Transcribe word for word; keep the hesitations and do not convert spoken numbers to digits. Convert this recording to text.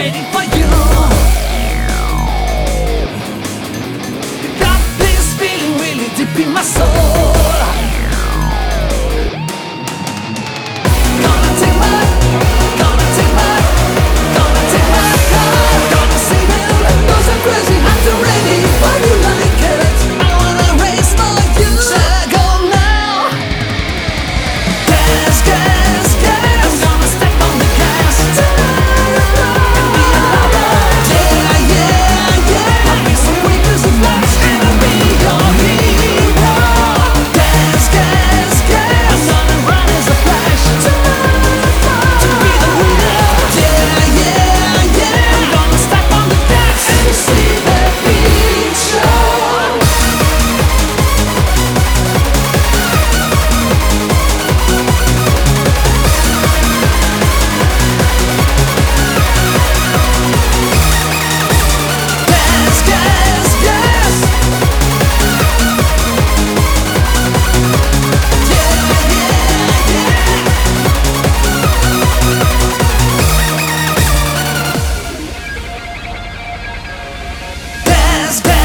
waiting for you. Got this feeling really deep in my soul. Gonna take my, gonna take my, gonna take my car. Gonna sing it, cause I'm crazy, I'm too ready for you like it. I wanna race for you. Should I go now? Gas, gas, gas. I'm gonna step on the gas tonight and be a lover. Yeah, yeah, yeah. I'll be so quick as a flash and I'll be your hero. Gas, gas, gas. I'm gonna run as a flash tonight to be the winner. Yeah, yeah, yeah. I'm gonna step on the gas and see that beat show. Gas, gas, gas. Yeah, yeah, yeah. Gas, gas.